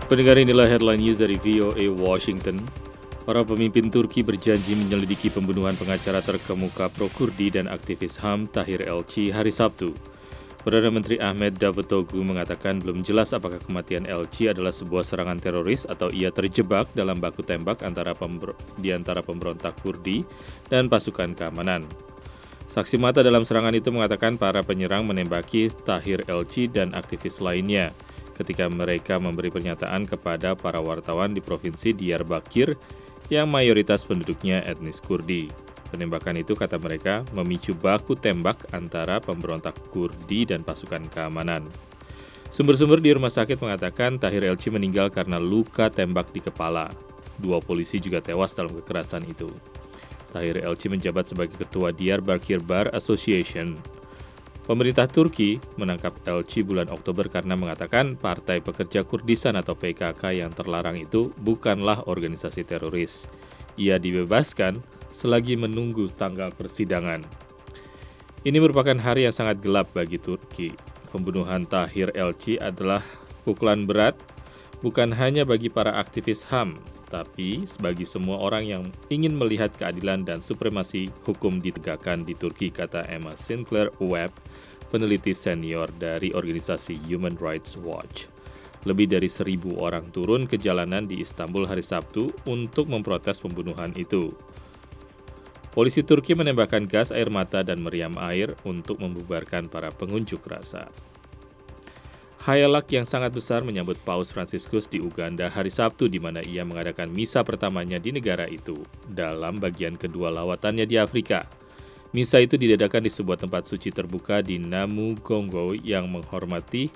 Pendengar, inilah headline news dari VOA Washington. Para pemimpin Turki berjanji menyelidiki pembunuhan pengacara terkemuka pro-Kurdi dan aktivis HAM Tahir Elçi hari Sabtu. Perdana Menteri Ahmet Davutoglu mengatakan belum jelas apakah kematian Elçi adalah sebuah serangan teroris atau ia terjebak dalam baku tembak di antara pemberontak Kurdi dan pasukan keamanan. Saksi mata dalam serangan itu mengatakan para penyerang menembaki Tahir Elçi dan aktivis lainnya ketika mereka memberi pernyataan kepada para wartawan di Provinsi Diyarbakir yang mayoritas penduduknya etnis Kurdi. Penembakan itu, kata mereka, memicu baku tembak antara pemberontak Kurdi dan pasukan keamanan. Sumber-sumber di rumah sakit mengatakan Tahir Elçi meninggal karena luka tembak di kepala. 2 polisi juga tewas dalam kekerasan itu. Tahir Elçi menjabat sebagai ketua Diyarbakir Bar Association. Pemerintah Turki menangkap Elçi bulan Oktober karena mengatakan Partai Pekerja Kurdistan atau PKK yang terlarang itu bukanlah organisasi teroris. Ia dibebaskan selagi menunggu tanggal persidangan. Ini merupakan hari yang sangat gelap bagi Turki. Pembunuhan Tahir Elçi adalah pukulan berat bukan hanya bagi para aktivis HAM, tapi bagi semua orang yang ingin melihat keadilan dan supremasi hukum ditegakkan di Turki, kata Emma Sinclair Webb, peneliti senior dari organisasi Human Rights Watch. Lebih dari 1.000 orang turun ke jalanan di Istanbul hari Sabtu untuk memprotes pembunuhan itu. Polisi Turki menembakkan gas air mata dan meriam air untuk membubarkan para pengunjuk rasa. Hayalak yang sangat besar menyambut Paus Fransiskus di Uganda hari Sabtu, di mana ia mengadakan misa pertamanya di negara itu dalam bagian kedua lawatannya di Afrika. Misa itu diadakan di sebuah tempat suci terbuka di Namugongo yang menghormati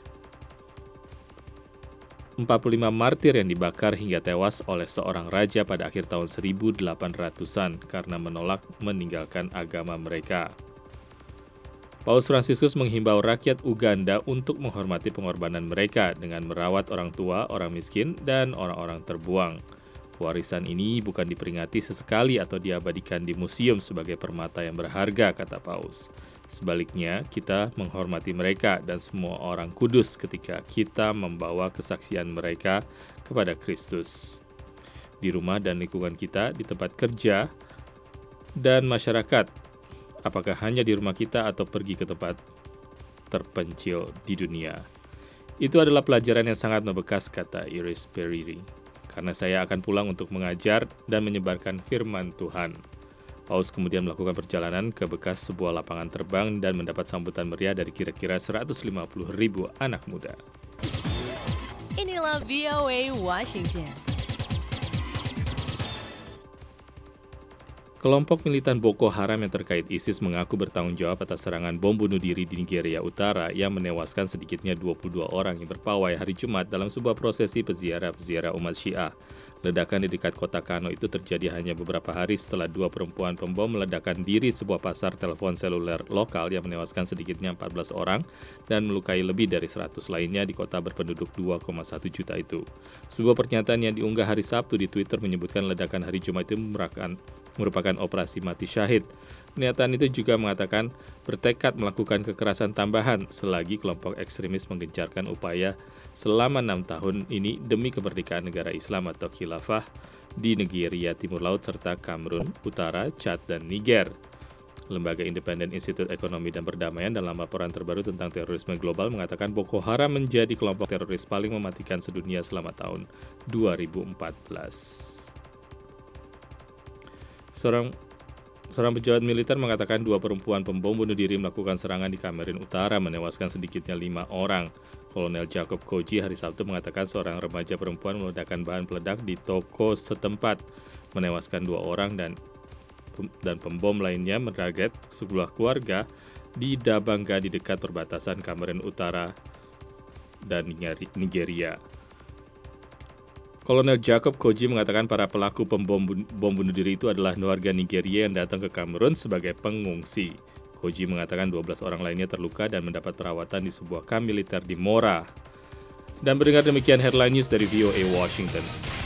45 martir yang dibakar hingga tewas oleh seorang raja pada akhir tahun 1800-an karena menolak meninggalkan agama mereka. Paus Fransiskus menghimbau rakyat Uganda untuk menghormati pengorbanan mereka dengan merawat orang tua, orang miskin, dan orang-orang terbuang. Warisan ini bukan diperingati sesekali atau diabadikan di museum sebagai permata yang berharga, kata Paus. Sebaliknya, kita menghormati mereka dan semua orang kudus ketika kita membawa kesaksian mereka kepada Kristus. Di rumah dan lingkungan kita, di tempat kerja, dan masyarakat, apakah hanya di rumah kita atau pergi ke tempat terpencil di dunia. Itu adalah pelajaran yang sangat membekas, kata Iris Periri. Karena saya akan pulang untuk mengajar dan menyebarkan firman Tuhan. Paus kemudian melakukan perjalanan ke bekas sebuah lapangan terbang dan mendapat sambutan meriah dari kira-kira 150.000 anak muda. Inilah VOA Washington. Kelompok militan Boko Haram yang terkait ISIS mengaku bertanggung jawab atas serangan bom bunuh diri di Nigeria Utara yang menewaskan sedikitnya 22 orang yang berpawai hari Jumat dalam sebuah prosesi peziarah umat Syiah. Ledakan di dekat kota Kano itu terjadi hanya beberapa hari setelah 2 perempuan pembom meledakkan diri sebuah pasar telepon seluler lokal yang menewaskan sedikitnya 14 orang dan melukai lebih dari 100 lainnya di kota berpenduduk 2,1 juta itu. Sebuah pernyataan yang diunggah hari Sabtu di Twitter menyebutkan ledakan hari Jumat itu merupakan operasi mati syahid. Pernyataan itu juga mengatakan bertekad melakukan kekerasan tambahan selagi kelompok ekstremis menggencarkan upaya selama 6 tahun ini demi kemerdekaan negara Islam atau khilafah di Nigeria Timur Laut serta Kamerun Utara, Chad, dan Niger. Lembaga independen Institut Ekonomi dan Perdamaian dalam laporan terbaru tentang terorisme global mengatakan Boko Haram menjadi kelompok teroris paling mematikan sedunia selama tahun 2014. Seorang pejabat militer mengatakan 2 perempuan pembom bunuh diri melakukan serangan di Kamerun Utara menewaskan sedikitnya 5 orang. Kolonel Jacob Koji hari Sabtu mengatakan seorang remaja perempuan meledakkan bahan peledak di toko setempat, menewaskan 2 orang dan pembom lainnya menarget sebuah keluarga di Dabangga di dekat perbatasan Kamerun Utara dan Nigeria. Kolonel Jacob Koji mengatakan para pelaku bom bunuh diri itu adalah warga Nigeria yang datang ke Kamerun sebagai pengungsi. Koji mengatakan 12 orang lainnya terluka dan mendapat perawatan di sebuah kamp militer di Mora. Dan mendengar demikian headline news dari VOA Washington.